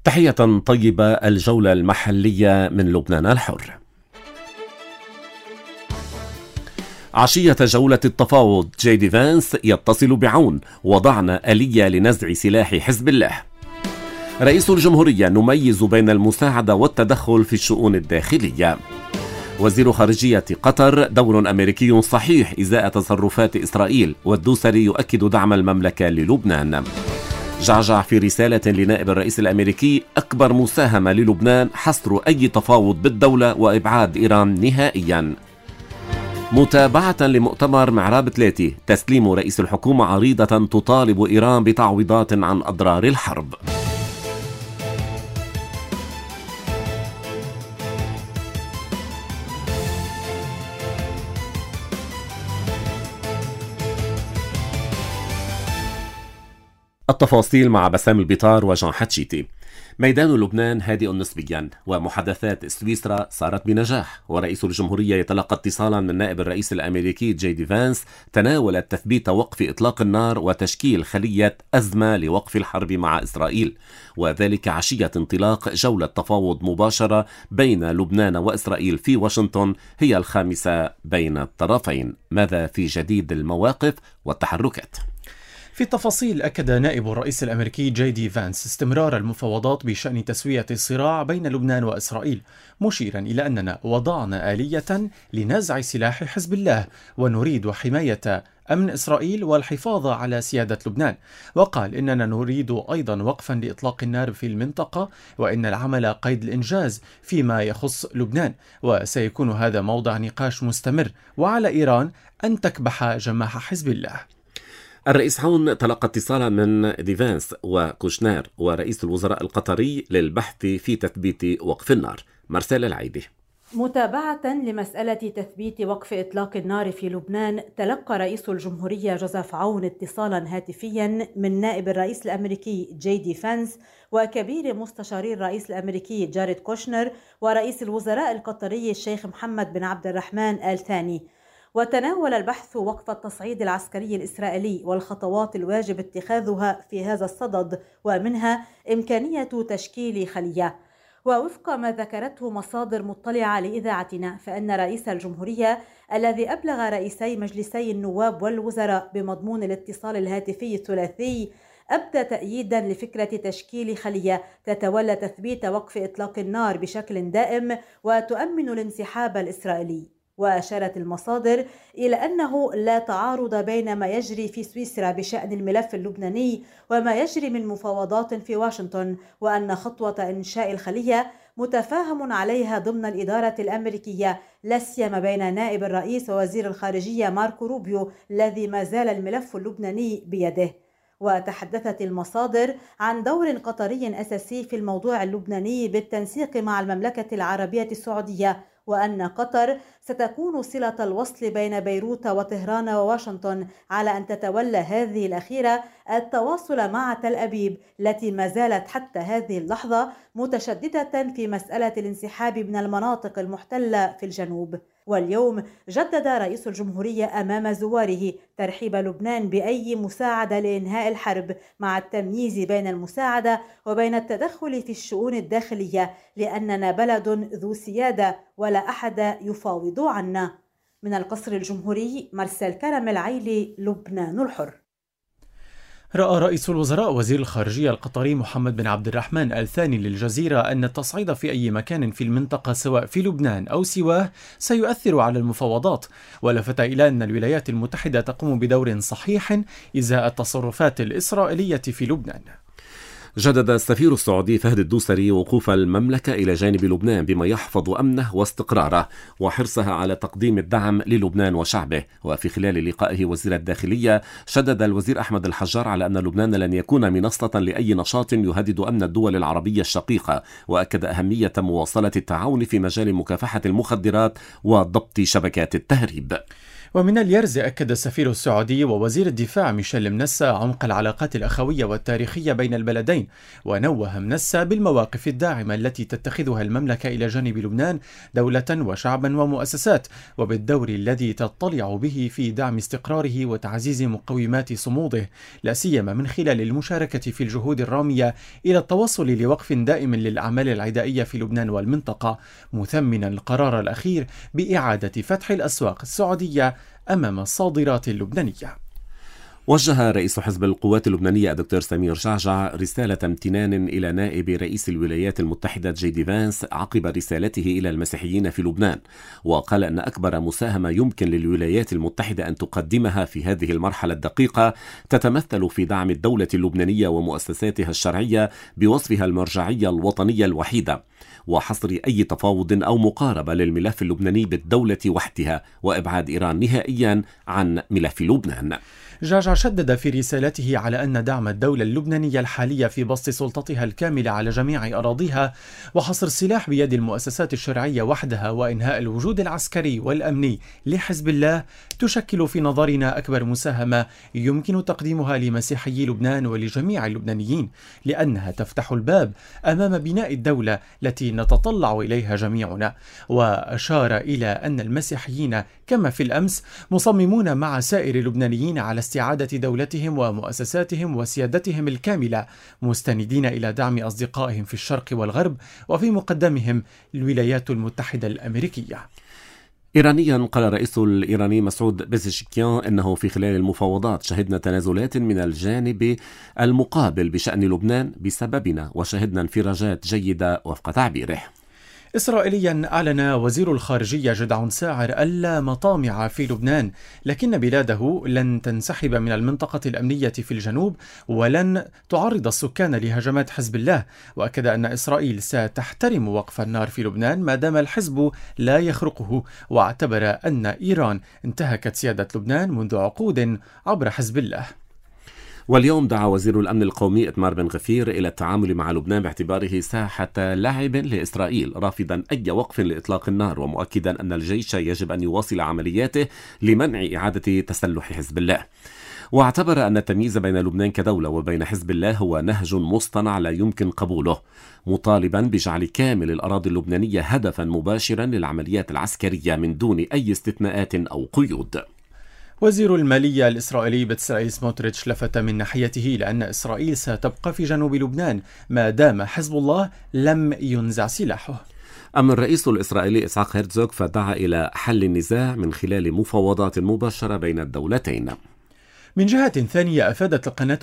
تحية طيبة. الجولة المحلية من لبنان الحر. عشية جولة التفاوض، جي دي فانس يتصل بعون، وضعنا آلية لنزع سلاح حزب الله. رئيس الجمهورية: نميز بين المساعدة والتدخل في الشؤون الداخلية. وزير خارجية قطر: دور أمريكي صحيح إزاء تصرفات إسرائيل، والدوسري يؤكد دعم المملكة للبنان. جعجع في رسالة لنائب الرئيس الأمريكي: أكبر مساهمة للبنان حصر أي تفاوض بالدولة وإبعاد إيران نهائيا. متابعة لمؤتمر معراب 3، تسليم رئيس الحكومة عريضة تطالب إيران بتعويضات عن أضرار الحرب. التفاصيل مع بسام البطار وجان حتشيتي. ميدان لبنان هادئ نسبيا، ومحادثات سويسرا صارت بنجاح، ورئيس الجمهورية يتلقى اتصالا من نائب الرئيس الأمريكي جي دي فانس تناولت تثبيت وقف إطلاق النار وتشكيل خلية أزمة لوقف الحرب مع إسرائيل، وذلك عشية انطلاق جولة تفاوض مباشرة بين لبنان وإسرائيل في واشنطن، هي الخامسة بين الطرفين. ماذا في جديد المواقف والتحركات؟ في التفاصيل، أكد نائب الرئيس الأمريكي جي دي فانس استمرار المفاوضات بشأن تسوية الصراع بين لبنان وإسرائيل، مشيرا إلى أننا وضعنا آلية لنزع سلاح حزب الله، ونريد حماية أمن إسرائيل والحفاظ على سيادة لبنان. وقال إننا نريد أيضا وقفا لإطلاق النار في المنطقة، وإن العمل قيد الإنجاز فيما يخص لبنان، وسيكون هذا موضع نقاش مستمر، وعلى إيران أن تكبح جماح حزب الله. الرئيس عون تلقى اتصالا من ديفانس وكوشنير ورئيس الوزراء القطري للبحث في تثبيت وقف النار. مرسال العيدي. متابعة لمسألة تثبيت وقف إطلاق النار في لبنان، تلقى رئيس الجمهورية جوزيف عون اتصالا هاتفيا من نائب الرئيس الأمريكي جي دي فانس وكبير مستشاري الرئيس الأمريكي جاريد كوشنر ورئيس الوزراء القطري الشيخ محمد بن عبد الرحمن آل ثاني. وتناول البحث وقف التصعيد العسكري الإسرائيلي والخطوات الواجب اتخاذها في هذا الصدد، ومنها إمكانية تشكيل خلية. ووفق ما ذكرته مصادر مطلعة لإذاعتنا، فإن رئيس الجمهورية الذي أبلغ رئيسي مجلسي النواب والوزراء بمضمون الاتصال الهاتفي الثلاثي أبدى تأييدا لفكرة تشكيل خلية تتولى تثبيت وقف إطلاق النار بشكل دائم وتؤمن الانسحاب الإسرائيلي. وأشارت المصادر إلى أنه لا تعارض بين ما يجري في سويسرا بشأن الملف اللبناني وما يجري من مفاوضات في واشنطن، وأن خطوة إنشاء الخلية متفاهم عليها ضمن الإدارة الأمريكية، لا سيما بين نائب الرئيس ووزير الخارجية ماركو روبيو الذي ما زال الملف اللبناني بيده. وتحدثت المصادر عن دور قطري أساسي في الموضوع اللبناني بالتنسيق مع المملكة العربية السعودية، وأن قطر ستكون صلة الوصل بين بيروت وطهران وواشنطن، على أن تتولى هذه الأخيرة التواصل مع تل أبيب التي ما زالت حتى هذه اللحظة متشددة في مسألة الانسحاب من المناطق المحتلة في الجنوب. واليوم جدد رئيس الجمهورية أمام زواره ترحيب لبنان بأي مساعدة لإنهاء الحرب، مع التمييز بين المساعدة وبين التدخل في الشؤون الداخلية، لأننا بلد ذو سيادة ولا أحد يفاوض عنا. من القصر الجمهوري، مرسال كرم العيلي، لبنان الحر. رأى رئيس الوزراء وزير الخارجية القطري محمد بن عبد الرحمن آل ثاني للجزيرة أن التصعيد في أي مكان في المنطقة سواء في لبنان أو سواه سيؤثر على المفاوضات، ولفت إلى أن الولايات المتحدة تقوم بدور صحيح إزاء التصرفات الإسرائيلية في لبنان. جدد السفير السعودي فهد الدوسري وقوف المملكة إلى جانب لبنان بما يحفظ أمنه واستقراره وحرصها على تقديم الدعم للبنان وشعبه. وفي خلال لقائه وزير الداخلية، شدد الوزير أحمد الحجار على أن لبنان لن يكون منصة لأي نشاط يهدد أمن الدول العربية الشقيقة، وأكد أهمية مواصلة التعاون في مجال مكافحة المخدرات وضبط شبكات التهريب. ومن اليرز أكد السفير السعودي ووزير الدفاع ميشيل منسى عمق العلاقات الأخوية والتاريخية بين البلدين، ونوه منسى بالمواقف الداعمة التي تتخذها المملكة إلى جانب لبنان دولة وشعبا ومؤسسات، وبالدور الذي تطلع به في دعم استقراره وتعزيز مقومات صموده، لا سيما من خلال المشاركة في الجهود الرامية إلى التوصل لوقف دائم للأعمال العدائية في لبنان والمنطقة، مثمنا القرار الأخير بإعادة فتح الأسواق السعودية أمام الصادرات اللبنانية. وجه رئيس حزب القوات اللبنانية الدكتور سمير جعجع رسالة امتنان إلى نائب رئيس الولايات المتحدة جي دي فانس عقب رسالته إلى المسيحيين في لبنان، وقال أن أكبر مساهمة يمكن للولايات المتحدة أن تقدمها في هذه المرحلة الدقيقة تتمثل في دعم الدولة اللبنانية ومؤسساتها الشرعية بوصفها المرجعية الوطنية الوحيدة، وحصر أي تفاوض أو مقاربة للملف اللبناني بالدولة وحدها، وإبعاد إيران نهائيا عن ملف لبنان. جعجع شدد في رسالته على أن دعم الدولة اللبنانية الحالية في بسط سلطتها الكاملة على جميع أراضيها وحصر السلاح بيد المؤسسات الشرعية وحدها وإنهاء الوجود العسكري والأمني لحزب الله تشكل في نظرنا أكبر مساهمة يمكن تقديمها لمسيحيي لبنان ولجميع اللبنانيين، لأنها تفتح الباب أمام بناء الدولة التي نتطلع إليها جميعنا. وأشار إلى أن المسيحيين كما في الأمس مصممون مع سائر اللبنانيين على استعادة دولتهم ومؤسساتهم وسيادتهم الكاملة، مستندين إلى دعم أصدقائهم في الشرق والغرب وفي مقدمهم الولايات المتحدة الأمريكية. إيرانيا، قال الرئيس الإيراني مسعود بيزشكيان أنه في خلال المفاوضات شهدنا تنازلات من الجانب المقابل بشأن لبنان بسببنا، وشهدنا انفراجات جيدة وفق تعبيره. إسرائيليا أعلن وزير الخارجية جدعون ساعر ألا مطامع في لبنان، لكن بلاده لن تنسحب من المنطقة الأمنية في الجنوب ولن تعرض السكان لهجمات حزب الله، وأكد أن إسرائيل ستحترم وقف النار في لبنان ما دام الحزب لا يخرقه، واعتبر أن إيران انتهكت سيادة لبنان منذ عقود عبر حزب الله. واليوم دعا وزير الأمن القومي إتمار بن غفير إلى التعامل مع لبنان باعتباره ساحة لعب لإسرائيل، رافضا أي وقف لإطلاق النار، ومؤكدا أن الجيش يجب أن يواصل عملياته لمنع إعادة تسلح حزب الله. واعتبر أن التمييز بين لبنان كدولة وبين حزب الله هو نهج مصطنع لا يمكن قبوله، مطالبا بجعل كامل الأراضي اللبنانية هدفا مباشرا للعمليات العسكرية من دون أي استثناءات أو قيود. وزير المالية الإسرائيلي بتسرائيل سموتريتش لفت من ناحيته لأن إسرائيل ستبقى في جنوب لبنان ما دام حزب الله لم ينزع سلاحه. أما الرئيس الإسرائيلي إسحاق هيرتزوغ فدعا إلى حل النزاع من خلال مفاوضات مباشرة بين الدولتين. من جهة ثانية، أفادت القناة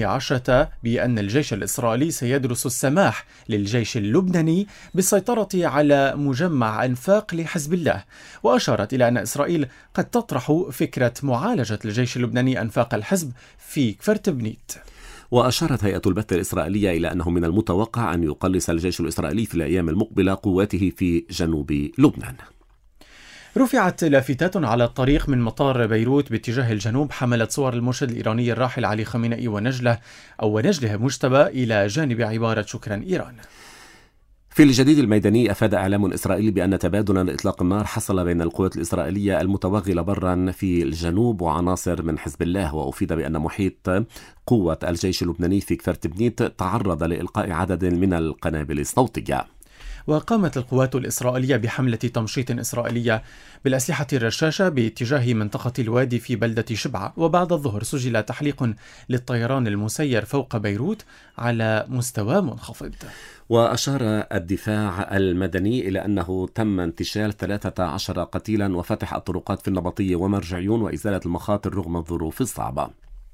12 بأن الجيش الإسرائيلي سيدرس السماح للجيش اللبناني بالسيطرة على مجمع أنفاق لحزب الله، وأشارت إلى أن إسرائيل قد تطرح فكرة معالجة الجيش اللبناني أنفاق الحزب في كفرت بنيت. وأشارت هيئة البث الإسرائيلية إلى أنه من المتوقع أن يقلص الجيش الإسرائيلي في الأيام المقبلة قواته في جنوب لبنان. رفعت لافتات على الطريق من مطار بيروت باتجاه الجنوب حملت صور المرشد الإيراني الراحل علي خامنئي ونجله مجتبى إلى جانب عبارة شكرا إيران. في الجديد الميداني، أفاد إعلام إسرائيلي بأن تبادلا إطلاق النار حصل بين القوات الإسرائيلية المتوغلة برا في الجنوب وعناصر من حزب الله، وأفيد بأن محيط قوة الجيش اللبناني في كفرت بنيت تعرض لإلقاء عدد من القنابل الصوتية. وقامت القوات الإسرائيلية بحملة تمشيط إسرائيلية بالأسلحة الرشاشة باتجاه منطقة الوادي في بلدة شبعة، وبعد الظهر سجل تحليق للطيران المسير فوق بيروت على مستوى منخفض. وأشار الدفاع المدني إلى أنه تم انتشال 13 قتيلا وفتح الطرقات في النبطية ومرجعيون وإزالة المخاطر رغم الظروف الصعبة.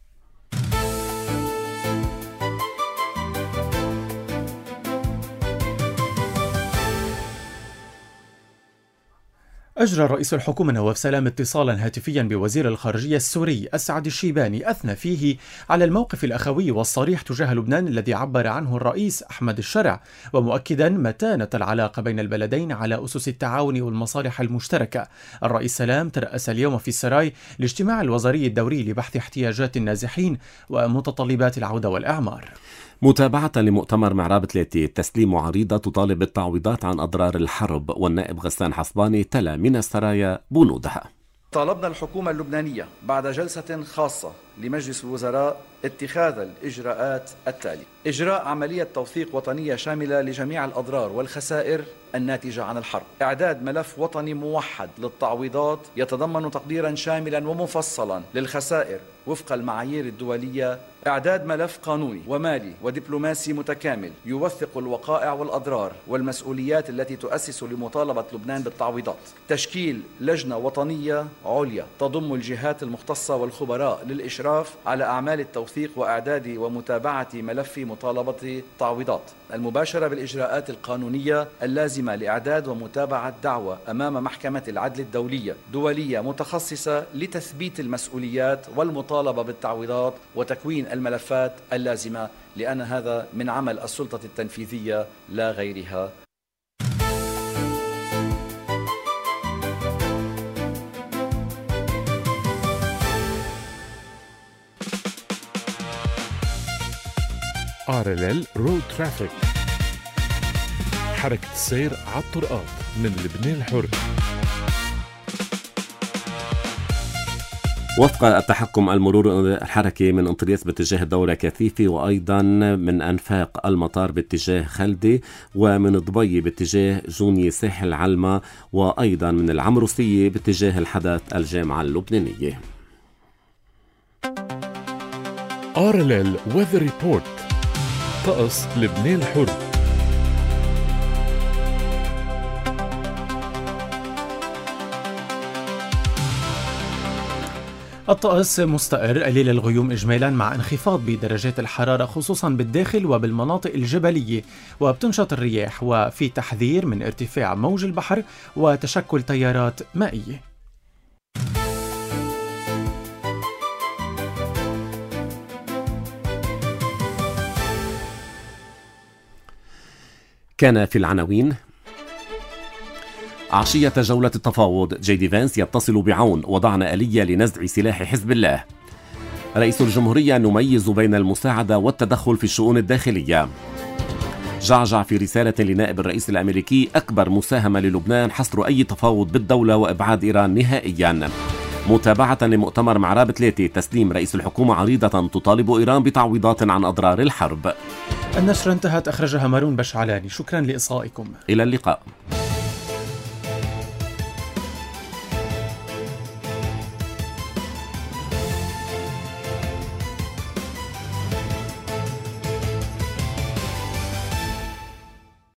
أجرى رئيس الحكومة نواف سلام اتصالا هاتفيا بوزير الخارجية السوري أسعد الشيباني أثنى فيه على الموقف الأخوي والصريح تجاه لبنان الذي عبر عنه الرئيس أحمد الشرع، ومؤكدا متانة العلاقة بين البلدين على أسس التعاون والمصالح المشتركة. الرئيس سلام ترأس اليوم في السراي الاجتماع الوزاري الدوري لبحث احتياجات النازحين ومتطلبات العودة والإعمار. متابعة لمؤتمر معراب 3 تسليم عريضة تطالب بالتعويضات عن أضرار الحرب، والنائب غسان حصباني تلا من السرايا بنودها. طالبنا الحكومة اللبنانية بعد جلسة خاصة لمجلس الوزراء اتخاذ الإجراءات التالية: إجراء عملية توثيق وطنية شاملة لجميع الأضرار والخسائر الناتجة عن الحرب، إعداد ملف وطني موحد للتعويضات يتضمن تقديرا شاملا ومفصلا للخسائر وفق المعايير الدولية، إعداد ملف قانوني ومالي ودبلوماسي متكامل يوثق الوقائع والأضرار والمسؤوليات التي تؤسس لمطالبة لبنان بالتعويضات، تشكيل لجنة وطنية عليا تضم الجهات المختصة والخبراء للإشراف على أعمال التوثيق وإعداد ومتابعة ملف مطالبة التعويضات، المباشرة بالإجراءات القانونية اللازمة لإعداد ومتابعة دعوى أمام محكمة العدل الدولية دولية متخصصة لتثبيت المسؤوليات والمطالبة بالتعويضات وتكوين الملفات اللازمة، لأن هذا من عمل السلطة التنفيذية لا غيرها. RLL رود ترافيك، حركة السير على الطرقات من لبنان الحر. وفق التحكم المرور الحركي من انطرياس باتجاه الدولة كثيفي، وأيضا من أنفاق المطار باتجاه خلدي، ومن ضبي باتجاه جوني ساحل علمة، وأيضا من العمروسية باتجاه الحدث الجامعة اللبنانية. RLL Weather Report، طقس لبنان الحر. الطقس مستقر قليل الغيوم إجمالا، مع انخفاض بدرجات الحرارة خصوصا بالداخل وبالمناطق الجبلية، وبتنشط الرياح، وفي تحذير من ارتفاع موج البحر وتشكل تيارات مائية. كان في العناوين: عشية جولة التفاوض جي دي فانس يتصل بعون، وضعنا آلية لنزع سلاح حزب الله. رئيس الجمهورية نميز بين المساعدة والتدخل في الشؤون الداخلية. جعجع في رسالة لنائب الرئيس الأمريكي: أكبر مساهمة للبنان حصر أي تفاوض بالدولة وإبعاد إيران نهائيا. متابعة لمؤتمر معراب 3، تسليم رئيس الحكومة عريضة تطالب إيران بتعويضات عن أضرار الحرب. النشرة انتهت، أخرجها مارون بشعلاني. شكرا لإصغائكم، إلى اللقاء.